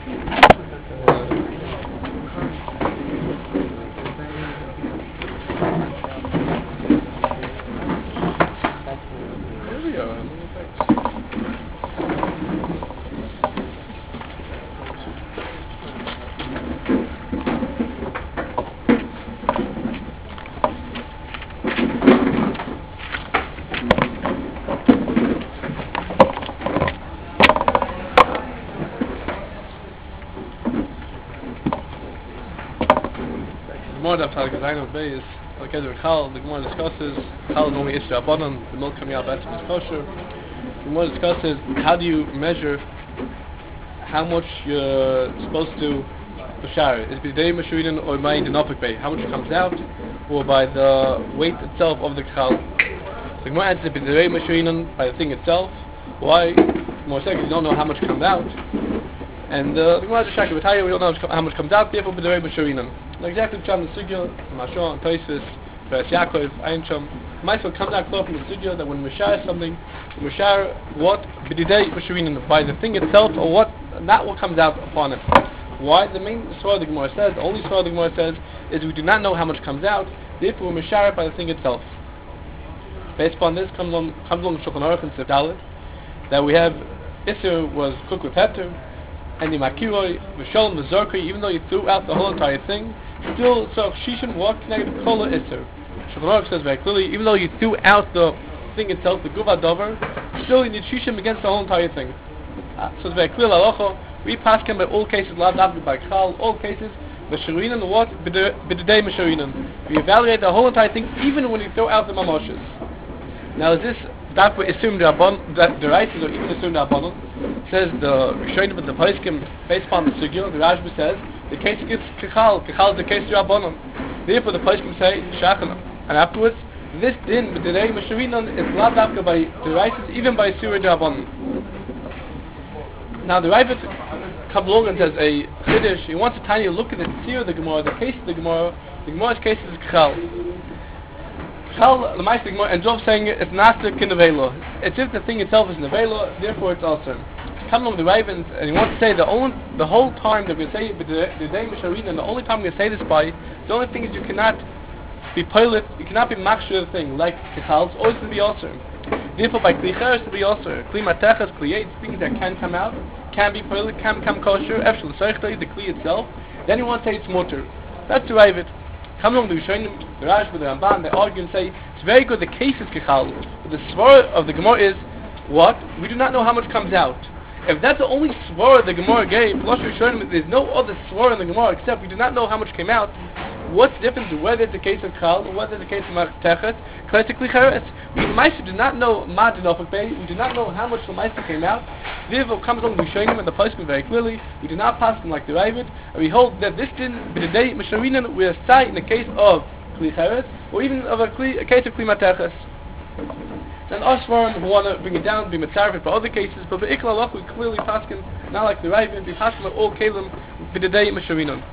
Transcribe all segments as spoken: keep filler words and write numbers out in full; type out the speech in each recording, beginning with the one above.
More than Tarek Zayin of Bay is like Ezra Chal. The Gemara discusses Chal is only Isra Abanon. The milk coming out better is kosher. The Gemara discusses how do you measure how much you're supposed to bashar. Is it b'dei mashurinan or by the nafik bay? How much comes out, or by the weight itself of the Chal? The Gemara answers b'dei mashurinan by the thing itself. Why? More second, you don't know how much comes out. And uh, the Gemara is shaki b'tayah. We don't know how much comes out. Therefore, b'dei mashurinan. Like exactly the Chan the Sugya, Mashon, Toisis, Peres Yaakov, Eincham. Myself comes out clear from the Sugya that when Mashar something, Mashar what b'didei mashurinan, by the thing itself or what, not what comes out upon it. Why? The main story the Gemara says, the only story the Gemara says is we do not know how much comes out. Therefore, we Mashar by the thing itself. Based upon this comes on comes along Shulchan Aruch and Sif Dalet that we have Isser was cooked with heter, and the Makiroi, V'sholem, the Zorkoi, even though you threw out the whole entire thing, still, so Shishan, what connected to Kola Isser? Shulchan Aruch says very clearly, even though you threw out the thing itself, the Guva Dover, still you need Shishan against the whole entire thing. Uh, so it's very clear, Lalocho, we pass him by all cases, Lav Davgi by Chal, all cases, Meshurinan, what? B'didei Meshurinan. We evaluate the whole entire thing, even when you throw out the Mamoshes. Now, is this that we assume the abon that the right is or even assume the abon says the Rishonim of the Paiskim based upon the Sugya. The Rashba says the case gets Kechal. Kechal is the case of Rabbanon. Therefore, the Paiskim say Shachan, and afterwards this din b'didei mashurinan is lav dafka by the right even by Surah Rabbanon. Now the Ravid comes along and says a chiddush. He wants a tiny look at the tzir of the Gemara, the case of the Gemara. The Gemara's case is Kechal. Chal, the Meister Gemara ends off saying it's nasty kind of velo. It's if the thing itself is nevelo, therefore it's also. Come along the Ravens, and he wants to say the only, the whole time that we say the day Misharina, and the only time we say this by, the only thing is you cannot be pilot, you cannot be machshir the thing like Kechal. It's always to be also. Therefore, by Klicher to be also. Kli Matechas, Kli eight, things that can come out, can be pilot, can become kosher. Efshel Seichtei, the Kli itself. Then he wants to say it's motor. That's the Ravid. Come along the Rishonim, the Rashba, the Ramban, they argue and say it's very good. The case is Kechal. But the svara of the Gemara is what? We do not know how much comes out. If that's the only svara the Gemara gave, there's no other svara in the Gemara except we do not know how much came out. What's the difference whether it's a case of Chal or whether it's a case of Martechet? Classically Cheres. We Maisa do not know Ma Dinofak Bay. We do not know how much the Maisa came out. Therefore comes along the Rishonim and the Poskim very clearly. We do not pass them like the Ravid. And we hold that this didn't b'didei Misharinan we are sight in the case of Kli Cheres or even of a, kli, a case of Kli Mateches. Then Osvarim who want to bring it down, be mitzarefet for other cases, but for Ikla Lach we clearly pass them not like the Ravid. We pass them like all Kalim b'didei Misharinan.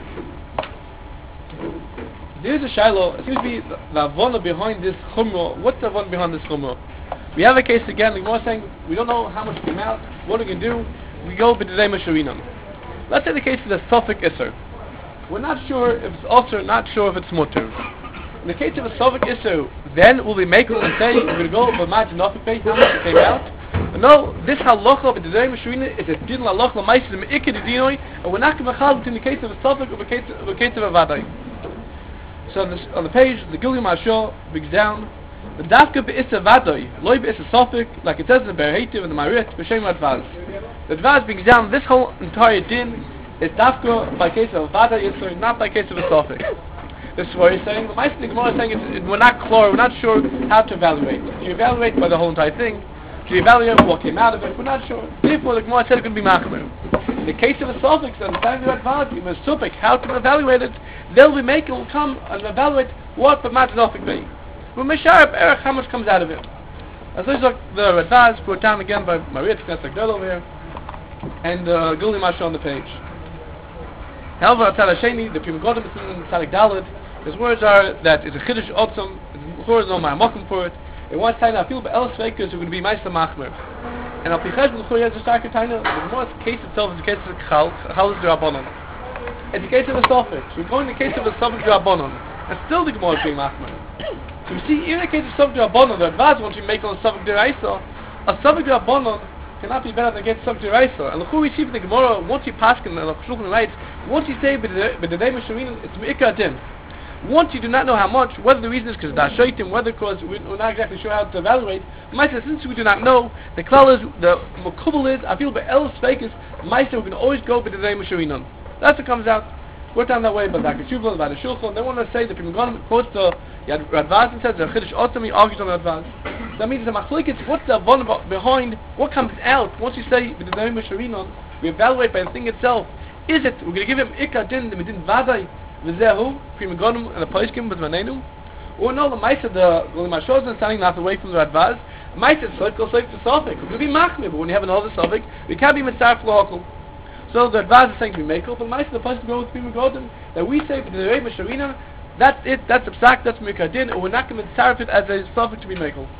There is a shiloh. It seems to be the, the avona behind this chumrah. What's the avona behind this chumrah? We have a case again. The Gemara saying we don't know how much came out. What are we gonna do? We go b'didei mashurinan. Let's say the case is a suffix iser. We're not sure if it's also not sure if it's mutter. In the case of a suffix iser, then will we make it and say we're gonna go b'mad nafik beit how much it came out? But no, this halacha b'didei mashurinan is a din halacha l'maisis me'iked dinoi, and we're not gonna chal between the case of a suffix or the case of a case of a vadai. So on, this, on the page, the Gilgul Mashal brings down the Dafka be'issa vadoi, loy be'issa sofik, like it says in the Berhetiv and the Marit, b'shem advaz. The advaz brings down this whole entire din is Dafka by case of a vadoi issa, not by case of a sofik. This is what he's saying. The Meister Gemara is saying it, it, we're not clear, we're not sure how to evaluate. Do you evaluate by the whole entire thing? Do you evaluate what came out of it? We're not sure. Therefore, the Gemara said it could be machmer. In the case of a suffix, understanding the advaz, you must suffix how to evaluate it. They'll be making, will come and evaluate what the matanofik be. We'll measure up erech how much comes out of it. As this is like the Radaz brought down again by Maria Tznetzak Del over here, and uh, Guli Masha on the page. However, Tzad Hasheni, the Prima Godim in Tzadik Dalet, his words are that it's a Chiddush Otzum, his words are no Ma'amokim for it. It wants to say that people by El Sveikas who are going to be Meister Machmer. And Al Pichaj L'Chuy has a Starker Taina, the Gemara's case itself is the case of Chal, Chal is D'Rabbanan. It's a case of a Sophic. So we're going to the case of a Sophic D'Rabbanan. And still the Gemara is being Machmer. So we see, even in the case of Sophic D'Rabbanan, the advance once you make on a Sophic D'Raisa, a Sophic D'Rabbanan cannot be better than against Sophic D'Raisa. And L'Chuy we see from the Gemara, once you pass and the Shulchan writes, once you say, but the name of Sharinan, it's Me'ikah Din. Once you do not know how much, whether the reason is because da shaitim, whether because we're not exactly sure how to evaluate, Maisa, since we do not know, the klal is, the makubal is, I feel by el fakis, Maisa, we can always go by the name of Sharinan. That's what comes out. We're down that way, but Doctor Shuvah, about the Shulchan, they want to say that Pim Gaon quotes the Radvaz and says, the Chiddush Otzami argues on the Radvaz. That means the Machlikis, what's the one behind, what comes out, once you say by the name of Sharinan, we evaluate by the thing itself. Is it, we're going to give him Ikka Din, the Medin Vadai, V'zehu, Prima Gonim, and the Paishkim, with Manenu? Or no, the Maisa, the Golim HaShozan, standing not away from the Radvaz, Maisa, so it goes like the Sophic. We could be Machmir, but when you have another Sophic, we can't be Mitzarf L'Hokul. So the Radvaz is saying to be Mekel, but Maisa, the Paishkim go with Prima Gonim, that we say, for the Rei Masharina, that's it, that's Absak, that's Mikka Din, or we're not going to Mitzarf it as a Sophic to be Mekel.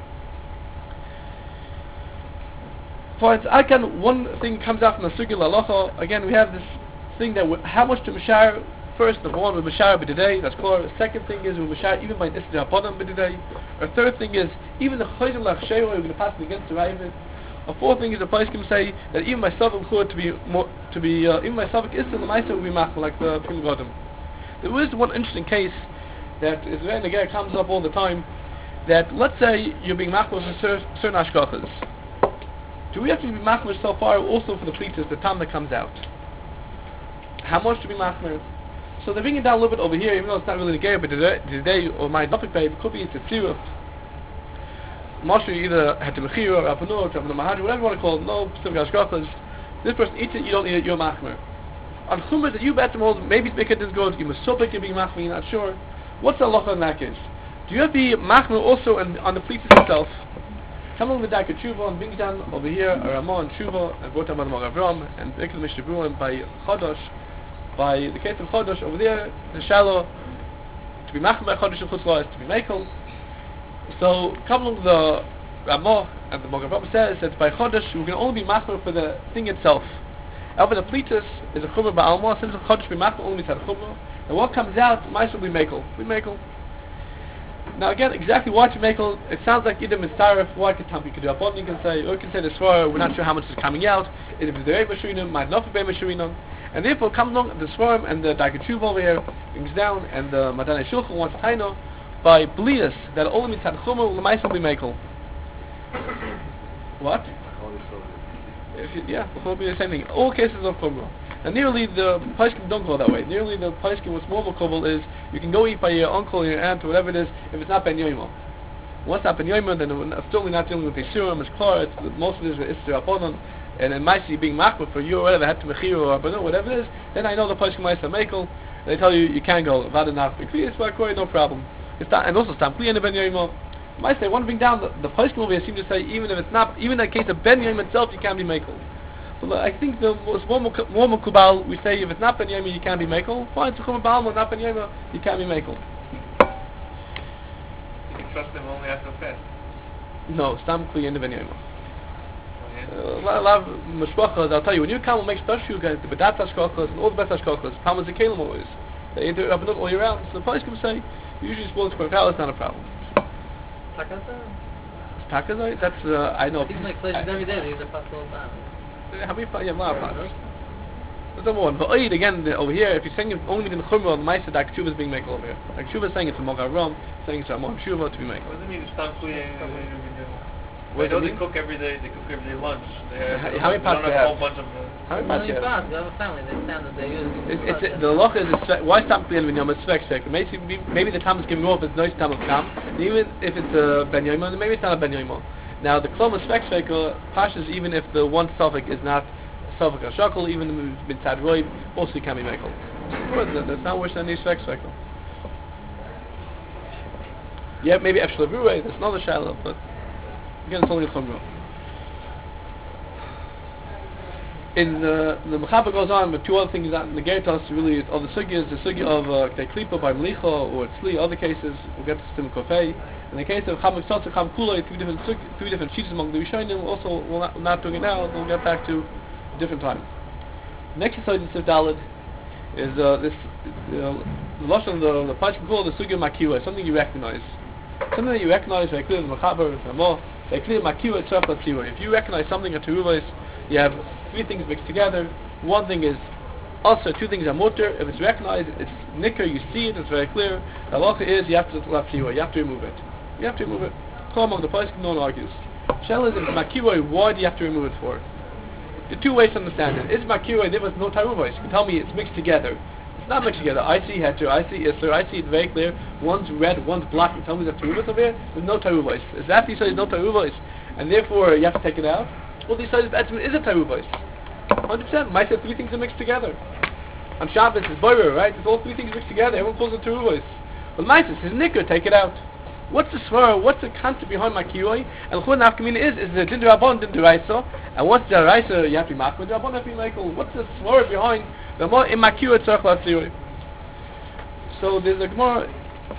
For its Akan, one thing comes out from the Sugil Alocha, again, we have this thing that how much to Mashar. First, number one, with Mashar b'today, that's clear. The second thing is with Mashar even by Isra Haponim b'today. A third thing is even the Chaydim Lach Shewa, we're going to pass it against the Ravid. A fourth thing is the place can say that even my Savik to be more, to be uh, even my Savik is the Maisa will be Machal like the Pim Godim. There is one interesting case that is when the guy comes up all the time. That let's say you're being Machal for certain Ashkachas. Do we have to be Machal so far also for the Plitas, the time that comes out? How much to be Machal? So they're bringing it down a little bit over here, even though it's not really the Geir, but today, or my Nopik Babe, it could be it's a Tziruf. Moshe either had to Mechir, or Rapanur, or Rapanur Mahadri, whatever you want to call it, no specific Ashkachas. This person eats it, you don't eat it, you're Machmer. On Chumah that you bet them all, maybe it's this goes, you must so you're being Machmer, you're not sure. What's the halacha in that case? Do you have to be Machmer also in, on the Plitas itself? Come along with Daka Tshuva, and brings down over here, a Ramah and Tshuva, and brought down by the Avram, and Ikkel Mishnah Bruin by Chodosh. By the case of Chodosh over there, the shallow to be Machmer Chodosh and Chutzlah is to be Mekel. So come along the Ramah and the Mogav says that by Chodosh we can only be Machmer for the thing itself. However, the Plitas is a Chumrah Ba'alma, since the Chodosh be Machmer only means Chumrah. And what comes out, might will be Mekel. Be Mekel. Now again, exactly what you Mekel, it sounds like either Mitzaref, what could you could do upon you can say, or you can say the Swara, we're not sure how much is coming out. If it's the Rei Mashurinam, might not be Mashurinam. And therefore, come along the Swarm and the Dakachuv over here brings down, and the Madane Shulchan wants Taino by Blias that only means Hadchumah will Lemaisa be Mekel. What? If you, yeah, it will be the same thing. All cases of Chumrah. And nearly the Paiskim don't go that way. Nearly the Paiskim what's more Makubal is you can go eat by your uncle or your aunt or whatever it is if it's not Ben Yoimo. Once not Ben Yoimo, then it's certainly not dealing with the Surim, it's clear, it's, most of it is Isra Aponon. And in Maisi being Machmer for you or whatever, had to Mechir or Abanu, whatever it is, then I know the Paishkim Maisa Mekel, they tell you you can't go, Vadanach, Bekli, it's no problem. It's not, and also Stam Kli and Ben Yoimo. Maisa, they want to bring down the, the Paishkim over here seem to say, even if it's not, even in the case of Ben Yoim itself, you can't be Mekel. So I think the most more Mukubal, we say if it's not Ben Yoim, you can't be Mekel. Fine, it's Chum Baal, not Ben Yoim, you can't be Mekel. You can trust them only after fast. No, Stam Kli and Ben Yoim. A lot of mashpachas, I'll tell you, when you come and make special, you get the bedat hashkachas and all the best hashkachas, Palmas and Kalim always. They enter up and up all year round. So the place can say, usually supposed to work out, it's not a problem. Takazai? Takazai? That's, uh, I know. These make places every day, these are passed all the time. How many, yeah, a lot of passes. There's no one. But Oid, again, the, over here, if you're saying only in Chumrah, the Maisa, Dak Tshuva is being made over here. Like Tshuva is saying it's a Mogav Ram, saying it's a Mogav Tshuva to be made. What does it mean, it's Stam Kli? What I know does it they mean? cook every day. They cook every day lunch. They have, How- they how many don't pots have they a have? whole bunch of. Uh, How many Only passes? fast, you have a family, they stand that they use. It's, it's, it, the loch is, a, why stop clear when you're spec spec? Maybe, maybe the time is giving off, it's no time of Tam. And even if it's a Ben Yoimon, then maybe it's not a Ben Yoimon. Now, the klom of spec spec, pashas, even if the one suffix is not suffix or shakal, even the mitzad roib, also can be mekel. That's not worse than the spec spec. Yeah, maybe Epshel Avruay, that's another shallow, but again, it's only a chumrah. In the the Mechaber goes on, but two other things that in the Geritas really of the sugya is the sugya of uh, klipa by mlicha or tzli. Other cases we'll get to Sim Kofei, In the case of Cham Ksotzer, Cham Kula, three different suk- three different sheets among the Rishonim. Also, we're not, we're not doing it now. We'll get back to a different time. Next exercise in Sif Daled is uh, this uh, the lashon the the Pasuk called the Sugya Makiwa, something you recognize, something that you recognize very clearly. The Mechaber, the Ramah, very clear Makiwa Tzarech Latziwa. If you recognize something at Teruvos, you have three things mixed together. One thing is also two things are mutter. If it's recognized, it's nicker. You see it. It's very clear. The halacha is you have to Latziwa. You have to remove it. You have to remove it. Call among the Pasuk, no one argues. Shell is if it's Makiwa, why do you have to remove it for? The two ways to understand it. Is Makiwa, there was no Taruvos. You can tell me it's mixed together. It's not mixed together. I see Heter, I see Isser, I see it very clear. One's red, one's black. You tell me there's Taruvos over here? There's no Taruvos. Is after you say there's no Taruvos, and therefore you have to take it out? Well, these say that is a Taruvos. one hundred percent. Might say three things are mixed together. On Shabbos, it's Boirer, right? It's all three things mixed together. Everyone calls it Taruvos. Well, Might say, his Nicker, take it out. What's the svara? What's the concept behind Makiwa? And Chun Nafkamina is is the Din Rabban, Din Deraisa. And what's the Deraisa? You have to be Makwa. The Rabban have to be Michael. What's the svara behind the more in Makiwa Tzarech Latziwa? So there's a Gemara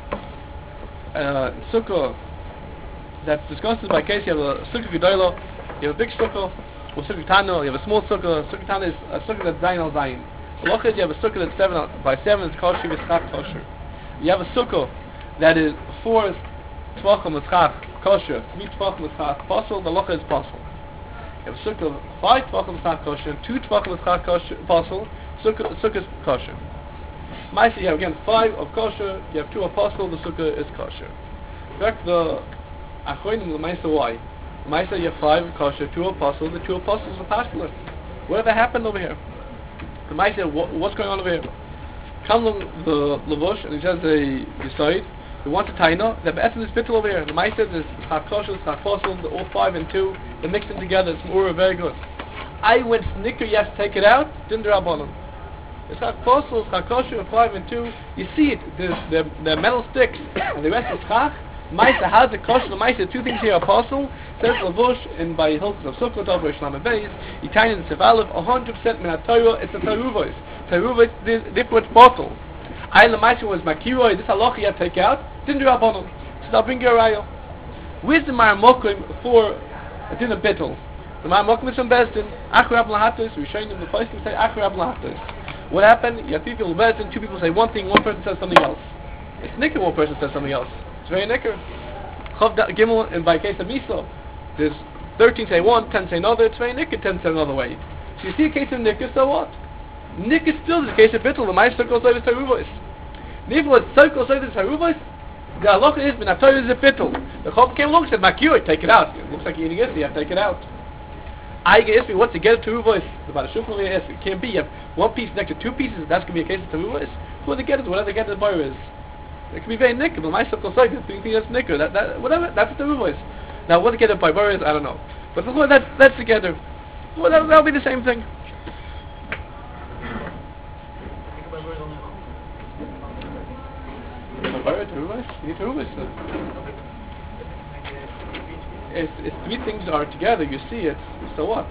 uh, Sukkah that's discussed by case. You have a Sukkah Gedolah, you have a big Sukkah, or Sukkah Tano. You have a small Sukkah. Sukkah Tano is a Sukkah that's Zayin al Zayin. Halacha is you have a Sukkah that's seven by seven. It's kosher. It's not kosher. You have a Sukkah that is four Tvachim Mitzchach kosher, three Tvachim Mitzchach possible, the Locha is possible. You have a Sukkah of five Tvachim Mitzchach kosher, two Tvachim Mitzchach kosher possible, Sukkah, Sukkah is kosher. Maisa, you have again five of kosher, you have two apostle, the Sukkah is kosher. In fact, the Achronim, the Maisa, why? The Maisa, you have five of kosher, two apostle, the two apostles are Pashkeler. Whatever happened over here? The Maisa, what, what's going on over here? Come along the Lavush, and he says they decide. He wants a taina. The essence is bittul over here. The Maisa is chak kosher, chak fossil, the all five and two. They mix them together. It's more very good. I went snicker. You have to take it out. Din Rabbanon. It's chak fossil, chak kosher, five and two. You see it. The the, the metal sticks, and the rest is chak. Maisa has the kosher. The Maisa two things here are possible. Says Lavush and by Hilchos of Sukkot over Shlam Beis. You taina in Sevalov. A hundred percent min Torah. It's a Taruvos. Taruvos different bottle. I the Maisa was Makiwa, this halacha you have to take out, didn't do Rabbanon. So I'll bring you a raya. Where's the Maramokim for a dinner bittel? The Maramokim is from Bezdin, Achar Rab Lahatos, we showing them the place to say Achar Rab Lahatos. What happened? You have three people in Bezdin, two people say one thing, one person says something else. It's nicker, one person says something else. It's very nicker. Chav Gimel, and by case of Misa, there's thirteen say one, ten say another, it's very nicker, ten say another way. So you see a case of nicker, so what? Nick is still the case of bittul. The Ma'aser goes over to Haruvos. If what circle goes over to Haruvos, the halacha is Minatoy is a bittul. The Chop came along and said Makiwa, take it out. It looks like you're eating it, so you have to take it out. I guess me what's to get it to Haruvos? About a shulchan yes, it can't be. You have one piece next to two pieces. That's gonna be a case of Haruvos. Who they get it? Whatever they get the bar is. It can be very nicker. The Ma'aser goes over. Do you think that's nicker? That that whatever. That's the Haruvos. Now what they get it by bar is I don't know. But the that's that's together. Well, that, that'll be the same thing. If, if three things are together, you see it, so what?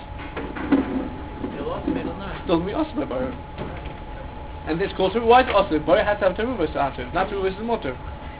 Still me also by and this calls why is also Bar has to have Teruvos to answer, not Teruvos is motor.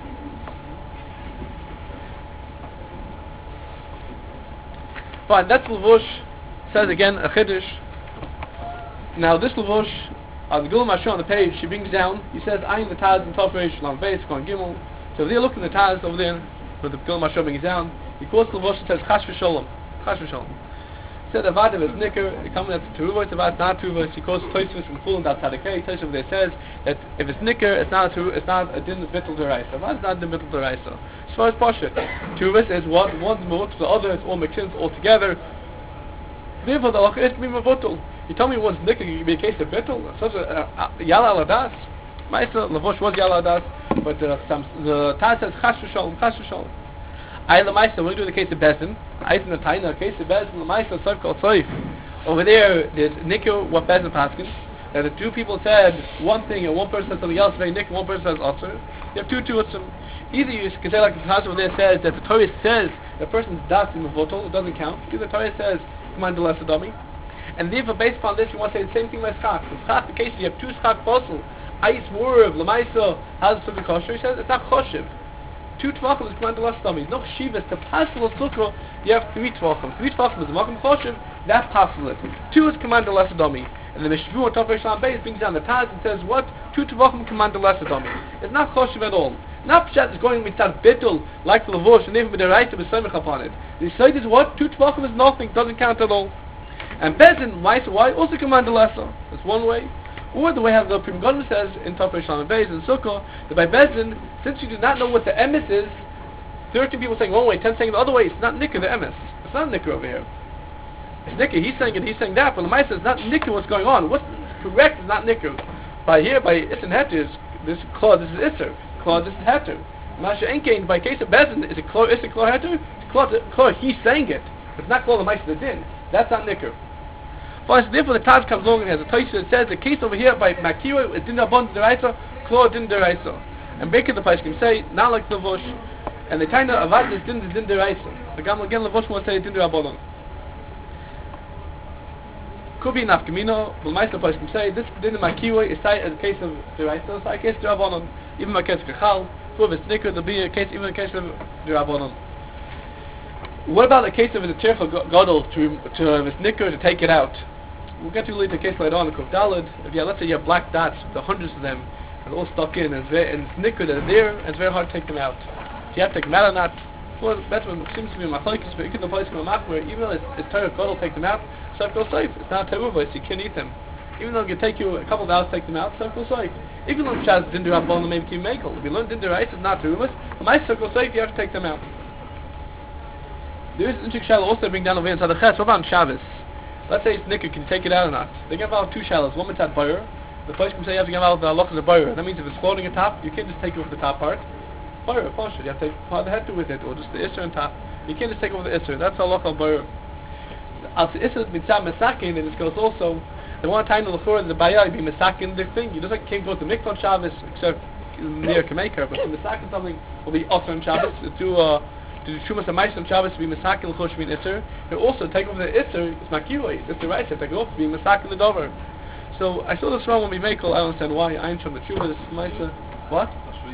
Fine, that's Lavush says again a Chiddush. Now this Lavush Uh, the Gul Mashon on the page, she brings down, he says, Ayin the Taz and Toperish, Lam Beis, Kon Gimel. So if they look in the Taz over there, where the Gul Mashon brings down, he quotes the Vosh and says, Chash v'sholom, Chash v'sholom. He said, Avad is Nicker, coming at Teruvos, Avad not Teruvos, he quotes Toysvis and Chulin, that's Hadakei, Toysvis there says, that if it's Nicker, it's not a Teruvos, it's not a Din Bittul Deraisa. Avad is not a Din Bittul Deraisa. As far as Pasha, Teruvos is one, one's Mut, the other is all mixed in, all together. Therefore, the Lach is Mimavutul. You tell me one's nicker, you can be a case of bittul. Such a uh, Yala Aladas. Maisa Lavush was Yala Aladas, but uh, some, the Taz says Chash v'sholom, Chash v'sholom. I the Maisa, when we do the case of Bezdin, I in the Taina, case of Bezdin, the Maisa Soif called Soif. Over there, there's nicker what Bezdin Paskin. That the two people said one thing and one person said something else, very nicker, one person says Osir. You have two two Utsum. Either you can say like the Taz over there says that the Torah says the person's das in the votal, it doesn't count. Either the Torah says, come on, the lesser dummy. And therefore, based upon this, you want to say the same thing like schach. In schach, the case you have two schach fossil, ice more of lamaisa has to be kosher. He says it's not choshev. two tvachim is commanded less dummy. No shivas to pass the sukkah. You have three tvachim. Three tvachim is a makom choshev. That passes it. Two is commanded less dummy. And the Mishvu on Tov Rishon Beis brings down the Taz and says what? Two tvachim commanded less dummy. It's not choshev at all. Not pshat is going with that bittul like the levush and even with the right to be semich upon it. The side is what? Two tvachim is nothing. Doesn't count at all. And Bezin, why? Why also commanded lesser? That's one way. Or the way how the Prim Godim says in Tov Rishon Beis and Sukkah, that by Bezin, since you do not know what the emes is, thirteen people saying one way, ten saying the other way, it's not nikkur the emes. It's not nikkur over here. It's nikkur, he's saying it, he's saying that, but the Maisa is not nikkur what's going on. What's correct is not nikkur. By here, by Isser and Heter, this clause, this is Isser. Clause, this is Heter. Masha Enkein, by case of Bezin, is it clause, Isser, clause, Heter? Clause, clause, he's saying it. It's not clause the Maisa the din. That's not nikkur. But so therefore the Taz comes along and has a Taisha that says the case over here by Makiro is din rabon deraisa, claw din deraisa. And Baker the Paish can say, not like Levush, and the Taina Avad is din din deraisa. The Gam again Levush will say din rabon. Could be enough Kamino, but the Paish can say this din Makiro is cited as a case of deraisa, so I case derabonon. Even my case Kachal, whoever it's nicker, there'll be a case, even a case of derabonon. What about the case of the Tircha Gadol to to uh, this nicker to take it out? We'll get to later the case later on in Kuf Daled. If you have, let's say you have black dots, the hundreds of them, and all stuck in, and it's, very, and it's nicker that are there, and it's very hard to take them out. If you have to take them out or not, well, that's what seems to be my focus, but you can place them in a where even though it's, it's Torah Gadol, take them out, so it goes safe. It's not Teruva, so you can't eat them. Even though it can take you a couple of hours to take them out, so it goes safe. If you learn Shaz Dindur Rabban, maybe to Mekel. If you learn Dindur Rice, it's not Teruva, the my circle safe, you have to take them out. There is an interesting shallow also bring down over inside the Ches. What about Shabbos? Let's say it's nicker, can you take it out or not? They give out two shallows, one with that buyer. The place can say you have to give out the loch of the buyer. That means if it's floating on top, you can't just take it over the top part. Buyer, function. You have to take part of the head with it, or just the isser on top. You can't just take over the isser. That's a loch of buyer. As the isser has been sat mesakin, and this goes also, the one time the lechor the buyer be mesakin this thing. You just like can't go to mikvah on Shabbos, except near Kamaker, but the mesakin something will be also on Shabbos. The two, uh, to do Shumas and on Shabbos to be Masakin l'chosh min Isser, but also take over the Isser, it's Makiroi, it's the right side, take it off, be Masakin the Dover. So I saw this wrong when we make all, I don't understand why, I'm from the Shumas, this is Maisa, what?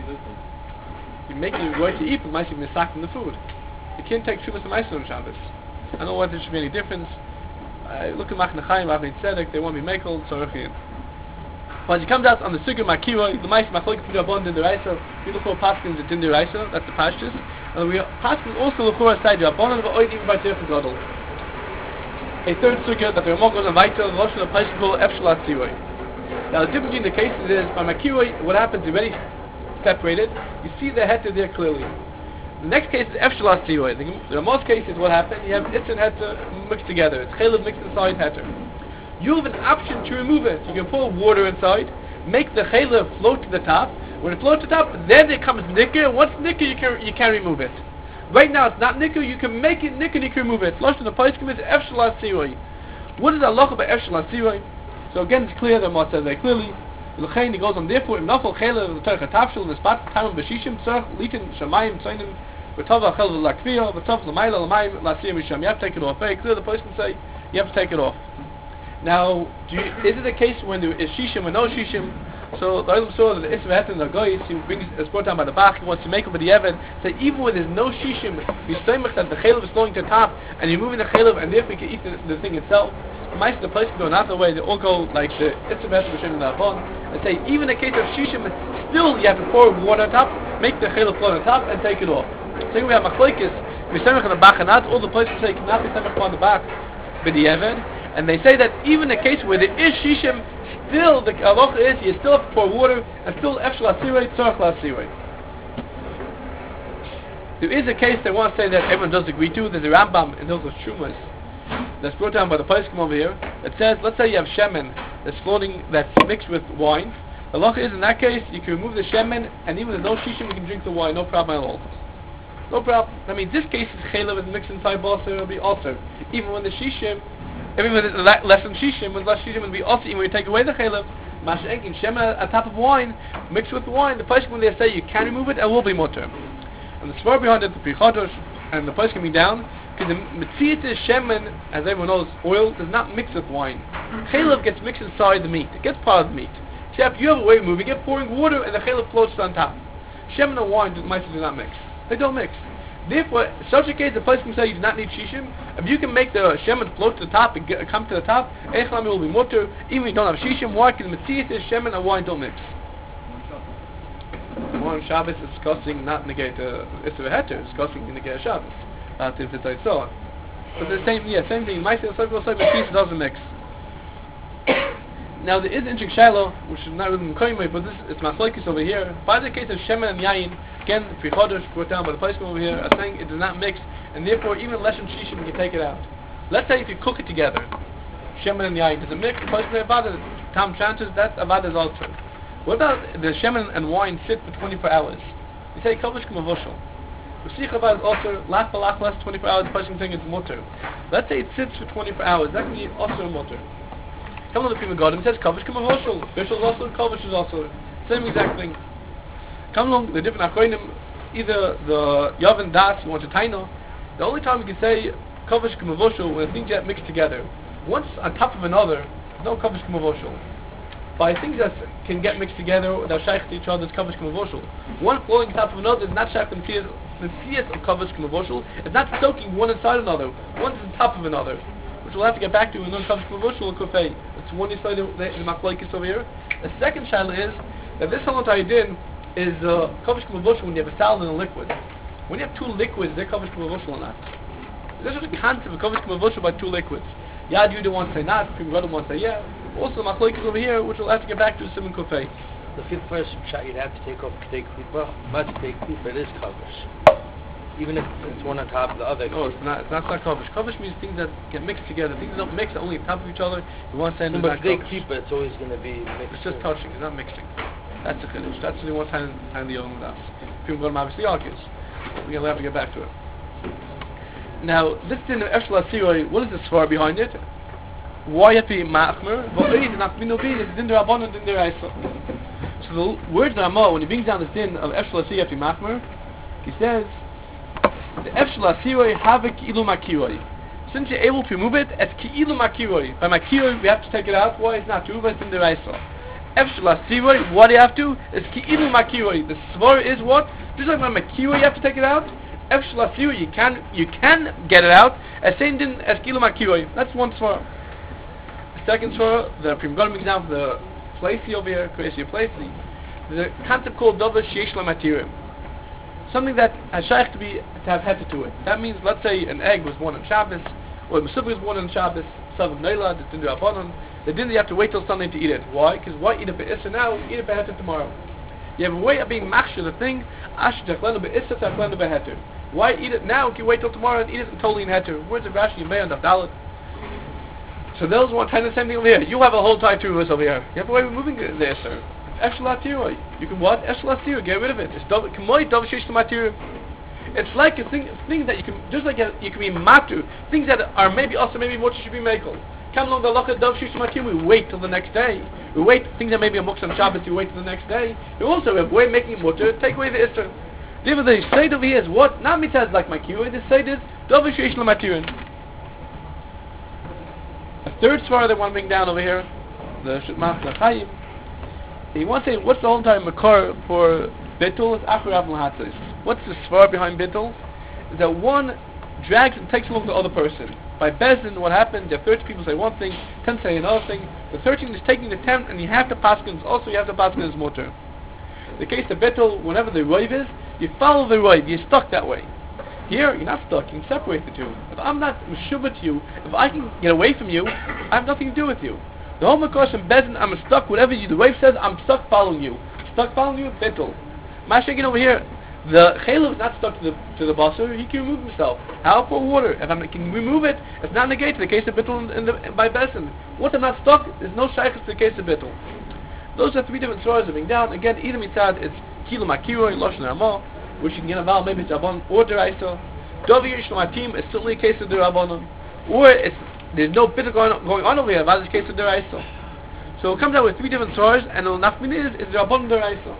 You're making it right to eat, but Maisa be Masakin the food. You can't take Shumas and Maisa on Shabbos. I don't know whether there should be any difference. I look at Machne Chaim, Avnei Tzedek, they want to be Mekel, so Rechian. When it comes out on the Sugya Makiroi, the Maisa Machloik Pida Bond in the Raisa, we look for Paskins at Din the Raisa, that's the Pashtus. And we Paskin also look for a side, Rabbanon of Oid even by Tircha Gadol. A third Sugya that the Ramah goes on Vaita, the Lashon of Paishkin called Efshalat Tziroi. Now the difference between the cases is, by Makiroi, what happens, already separated, you see the Heter there clearly. The next case is Efshalat Tziroi. The Ramah's case is what happened, you have Itz and Heter mixed together. It's Chelev mixed inside Heter. You have an option to remove it. You can pour water inside, make the Chelev float to the top. When it floats to the top, then it comes nicker. Once nicker, you can you can remove it. Right now, it's not nicker. You can make it nicker, and you can remove it. Flush in the place commits Efshalat Tziroi. What is the halacha about Efshalat Tziroi? So again, it's clear that Moshe says very clearly. L'chein, he goes on. Therefore, im nafal chelev l'torach hatafshel in the spot time b'shishim tzarich litin shamayim tzainim v'tov ha'chelev l'akfiyah v'tov l'mayla l'mayim l'asiyah misham. You have to take it off. Very clear. The place can say you have to take it off. Now, do you, is it a case when there is shishim or no shishim? So the Olam saw that the Isra Het and the Goyis, he brings it's brought down by the Bach, he wants to make up with the Eved, say even when there's no shishim, he's saying that the Chelev is flowing to the top, and you're moving the Chelev, and therefore you can eat the, the thing itself. The mice of the place can go another way, they all go like the Isra Het and the Abon, and say even in the case of shishim, still you have to pour water on top, make the Chelev flow on the top, and take it off. So here we have Machlekes, we say on the Bach, and not all the places say cannot be sent upon the Bach, but the Eved, and they say that even in the case where there is shishim, still the halacha is you still have to pour water and still Efshalat Tziroi, Tzarich L'Asiroi. There is a case they want to say that everyone does agree to. There's a Rambam in Hilchos Shumas that's brought down by the Poskim over here that says, let's say you have shemen that's floating, that's mixed with wine. The halacha is in that case you can remove the shemen and even with no shishim you can drink the wine, no problem at all. No problem. I mean, this case is chelev is mixed inside balsa, it'll be also. Even when the shishim, even when it's less than shishim, with less shishim, it'll be also. Even when you take away the chelev, masha enkin shem on top of wine, mixed with wine. The place when they say you can remove it, it will be mutter. And the svar behind it, the Pri Chodosh, and the place can be down because the mitziat shemen, as everyone knows, oil does not mix with wine. Chelev gets mixed inside the meat. It gets part of the meat. So if you have a way of moving it, pouring water, and the chelev floats on top. Shemen and wine, mice do not mix. They don't mix. Therefore, such a case, the place can say you do not need shishim. If you can make the shemen float to the top and get, come to the top, echlami will be mutter. Even if you don't have shishim, why? Because the mitzias is shemen and wine don't mix. One Shabbos is discussing not negate the Isra Heter, it's discussing negate Shabbos. That's if it's I saw. But the same, yeah, same thing. Might say the circle, but peace doesn't mix. Now there is an interesting shiloh, which is not really Mekayim, but this it's Machlokes over here. By the case of Shemen and Yain, again, Pri Chodesh brought down by the place over here, are saying it does not mix, and therefore even Leshem Shishim you can take it out. Let's say if you cook it together, Shemen and Yain, does it mix? The place where Avada, Tam chances that's Avada's also. What about the shemen and wine sit for twenty-four hours? You say kovish k'mavoshel. Usich Avada is also lach balach less twenty-four hours. The person saying it's mutter. Let's say it sits for twenty-four hours. That can be also mutter. Come on, the Prima God, and it says kovish k'mavoshel. Bishul is also, kovish is also same exact thing. Come along, the different achronim, either the Yavin Das or the Taino. The only time you can say kovish k'mavoshel when things get mixed together, once on top of another, no kovish k'mavoshel. By things that can get mixed together, that shaykh to each other is kovish k'mavoshel. One flowing on top of another is not shaykh to the siyas of kovish k'mavoshel. It's not soaking one inside another. One is on top of another, which we'll have to get back to in non-kovish k'mavoshel or kufay. It's one inside the, the, the machlokes over here. The second shaila is that this halot din is uh, kovish k'mavoshel when you have a solid and a liquid. When you have two liquids, they're kovish k'mavoshel or not. This is the concept of kovish k'mavoshel by two liquids. Yad Yudah wants to say not, Prima God wants to say yeah. Also, the machlokes over here, which we'll have to get back to Simon Kufay. The fifth person shot, you'd have to take off Kedei Klipa, but Kedei Klipa, it is kovish. Even if it's one on top of the other. No, it's not. It's not, not kovish. Kovish means things that get mixed together. Things that don't mix, are only on top of each other. You want to say No, it's but not Kedei kovish. Klipa, it's always going to be mixed. It's just touching. It's not mixing. That's the chiddush. That's the one time time the Yom Das. People go to obviously argues. We're gonna have to get back to it. Now, this din of Eshel Asiroi, what is the svar behind it? Why have to be machmer? But it is not been obedient. It's din der Rabbanon, din der Eisa. So the words Ramah, when he brings down this din of Eshel Asiroi have to be machmer, he says, the Eshel Asiroi have ki'ilu makiroi. Since you're able to remove it, it's ki'ilu makiroi. By makiroi, we have to take it out. Why? It's not true, but it's din der Eisa. Eshel Asiroi, what do you have to? It's ki'ilu makiroi. The svar is what? Just like by makiroi, you have to take it out. Eshel Asiroi, you can you can get it out. As same din as ki'ilu makiroi. That's one svar. Second surah, the Prima God brings down for the placey over here, crazy placey. There's a concept called Dova Sheish Lamatirim. Something that has shaykh to be to have heter to it. That means, let's say an egg was born on Shabbos, or a Mesubah was born on Shabbos, Sav Neila, it's in the Rabbanon. They didn't you have to wait till Sunday to eat it. Why? Because why eat it for Issa now, eat it for heter tomorrow. You have a way of being machshir the thing, Ash Jachlenu be'Issa, Jachlenu be'heter. Why eat it now if you wait till tomorrow and eat it totally in heter? Words of Rashi and Meir and Dalet. So those want kind of the same thing over here. You have a whole tie to us over here. You have a way of moving it there, sir. Eshel Asiroi. You can what? Eshel Asiroi. Get rid of it. It's Kamoi Dov Sheish Lamatirim. It's like a thing, things that you can, just like a, you can be matu, things that are maybe also maybe what should be makel. Come along the lacha Dov Sheish Lamatirim. We wait till the next day. We wait things that maybe a muksa on Shabbos. You wait till the next day. You also have a way of making it mutter. Take away the Isser. The other say over here is what? Not me says like my kiwi. The say is Dov Sheish Lamatirim. A third svar they want to bring down over here, the Shutmach L'Chaim, he wants to say, what's the whole time makar for bittul? It's acharav l'hatzis. What's the svar behind bittul? Is that one drags and takes along the other person. By Bezdin, what happens, you have thirty people say one thing, ten say another thing, the thirteen is taking the tenth, and you have to paskin, also you have to paskin as motor. The case of bittul, whenever the roiv is, you follow the roiv, you're stuck that way. Here, you're not stuck, you can separate the two. If I'm not meshubah to you, if I can get away from you, I have nothing to do with you. The whole Makos and Bezin, I'm stuck, whatever you, the wave says, I'm stuck following you. Stuck following you, bittul. Mashiach over here, the chaylev is not stuck to the to the basar, he can remove himself. How? For water. If I can remove it, it's not negated, the case of bittul in the, by Bezin. Once I'm not stuck, there's no shaykhs to the case of bittul. Those are three different stories that are being down. Again, either mitzad, it's kilu makiroi, loshen ramah, which you can get about maybe it's Rabbanon or Deraisa. Dovi Yish Lamatim is certainly a case of the Rabbanon. Or it's, there's no bit going on, going on over here, but it's a case of Deraisa. So it comes out with three different stories, and the Nachmin is, is the Rabbanon Deraisa.